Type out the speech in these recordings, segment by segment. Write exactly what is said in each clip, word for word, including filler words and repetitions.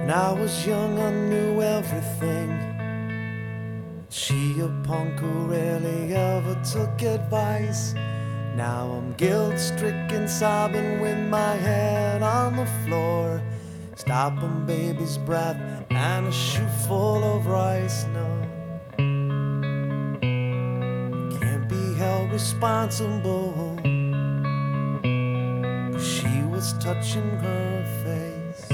When I was young, I knew everything. She, a punk who rarely ever took advice. Now I'm guilt-stricken, sobbing with my head on the floor, stopping baby's breath and a shoe full of rice. No, can't be held responsible, 'cause she was touching her face.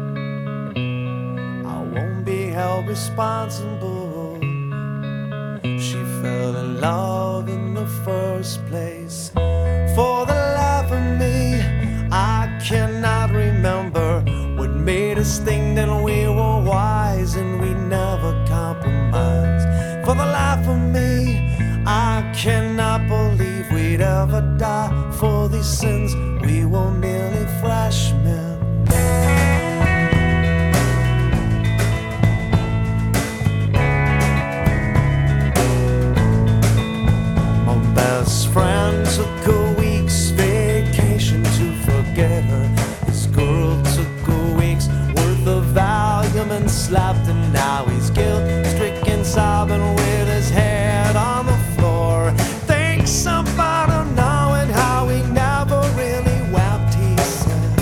I won't be held responsible. She fell in love in the first place. For the life of me, I cannot remember what made us think that we were wise and we never compromised. For the life of me, I cannot believe we'd ever die for these sins. We were merely freshmen. Friend took a week's vacation to forget her. This girl took a week's worth of Valium and slapped, and now he's guilt-stricken, sobbing with his head on the floor. Thinks about her now and how he never really wept, he said.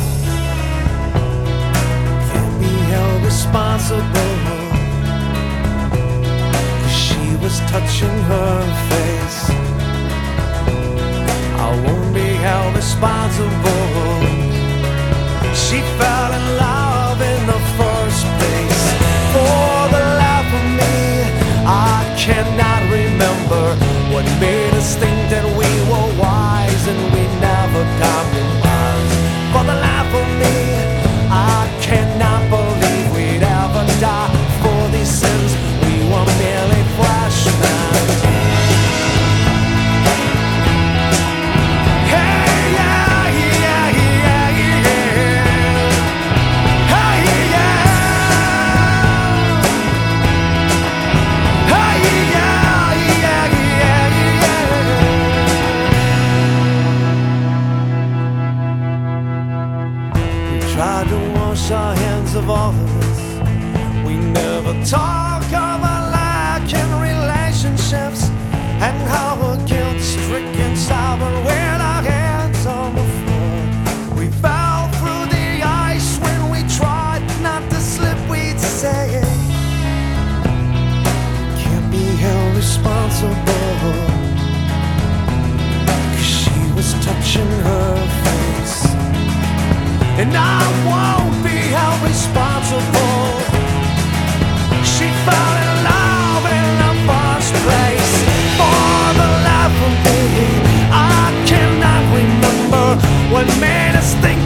Can't be held responsible, 'cause she was touching her face. I won't be held responsible. She fell in love in the first place. For the life of me, I cannot remember what made us think that we were wise and we never compromised. For the life of me, I cannot believe we'd ever die for these sins. We were merely freshmen. Tried to wash our hands of all of this. We never talk of our lack in relationships and how we're guilt-stricken, sobbing with our hands on the floor. We fell through the ice when we tried not to slip, we'd say. Can't be held responsible, 'cause she was touching her face. And I won't be held responsible. She fell in love in the first place. For the life of me, I cannot remember what made us think